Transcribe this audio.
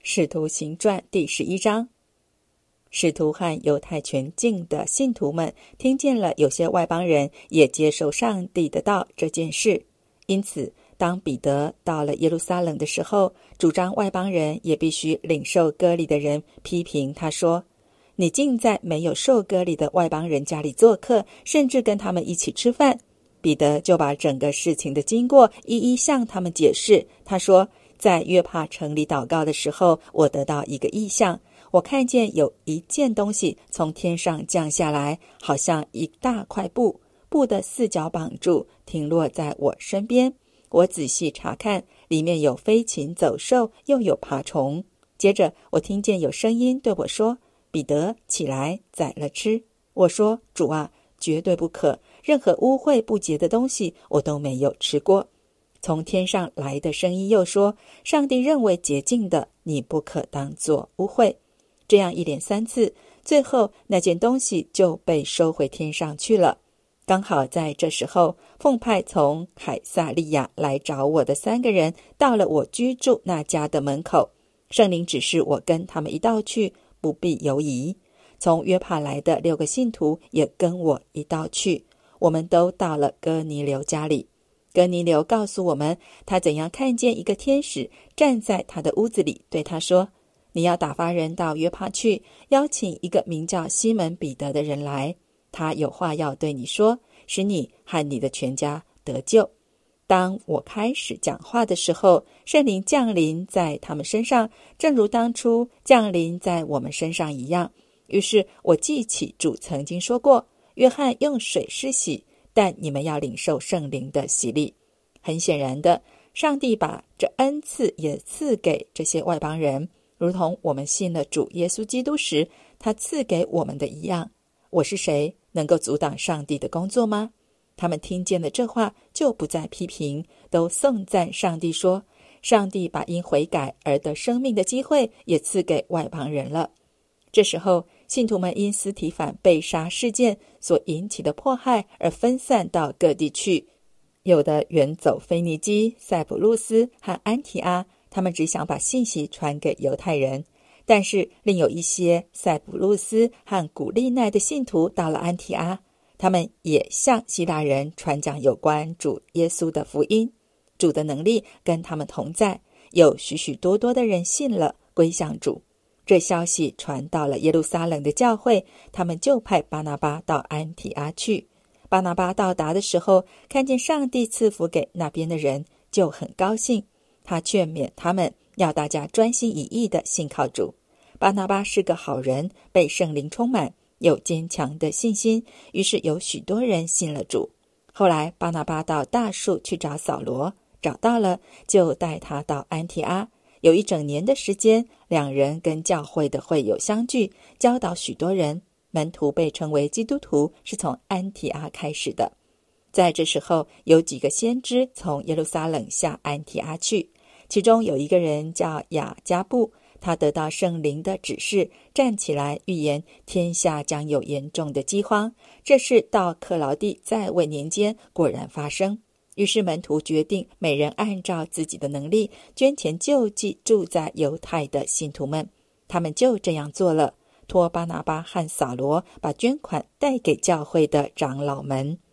使徒行传第11章。使徒和犹太全境的信徒们听见了有些外邦人也接受上帝的道这件事，因此当彼得到了耶路撒冷的时候，主张外邦人也必须领受割礼的人批评他说，你竟在没有受割礼的外邦人家里做客，甚至跟他们一起吃饭。彼得就把整个事情的经过一一向他们解释。他说，在约帕城里祷告的时候，我得到一个异象，我看见有一件东西从天上降下来，好像一大块布，布的四角绑住，停落在我身边。我仔细查看，里面有飞禽走兽，又有爬虫。接着我听见有声音对我说，彼得，起来，宰了吃。我说，主啊，绝对不可，任何污秽不洁的东西我都没有吃过。从天上来的声音又说，上帝认为洁净的，你不可当作污秽。这样一连3次，最后那件东西就被收回天上去了。刚好在这时候，奉派从凯撒利亚来找我的3个人到了我居住那家的门口，圣灵指示我跟他们一道去，不必犹疑。从约帕来的6个信徒也跟我一道去，我们都到了哥尼流家里。哥尼流告诉我们，他怎样看见一个天使站在他的屋子里，对他说，你要打发人到约帕去，邀请一个名叫西门彼得的人来，他有话要对你说，使你和你的全家得救。当我开始讲话的时候，圣灵降临在他们身上，正如当初降临在我们身上一样。于是我记起主曾经说过，约翰用水施洗，但你们要领受圣灵的洗礼。很显然的，上帝把这恩赐也赐给这些外邦人，如同我们信了主耶稣基督时，他赐给我们的一样。我是谁，能够阻挡上帝的工作吗？他们听见了这话，就不再批评，都颂赞上帝说，上帝把因悔改而得生命的机会也赐给外邦人了。这时候，信徒们因司提反被杀事件所引起的迫害而分散到各地去，有的远走腓尼基、塞浦路斯和安提阿，他们只想把信息传给犹太人。但是另有一些塞浦路斯和古利奈的信徒到了安提阿，他们也向希腊人传讲有关主耶稣的福音。主的能力跟他们同在，有许许多多的人信了，归向主。这消息传到了耶路撒冷的教会，他们就派巴拿巴到安提阿去。巴拿巴到达的时候，看见上帝赐福给那边的人，就很高兴。他劝勉他们，要大家专心一意地信靠主。巴拿巴是个好人，被圣灵充满，有坚强的信心，于是有许多人信了主。后来巴拿巴到大树去找扫罗，找到了，就带他到安提阿。有1整年的时间，2人跟教会的会友相聚，教导许多人。门徒被称为基督徒，是从安提阿开始的。在这时候，有几个先知从耶路撒冷下安提阿去，其中有一个人叫雅加布，他得到圣灵的指示，站起来预言天下将有严重的饥荒。这事到克劳地在位年间果然发生。于是门徒决定每人按照自己的能力捐钱救济住在犹太的信徒们。他们就这样做了，托巴拿巴和扫罗把捐款带给教会的长老们。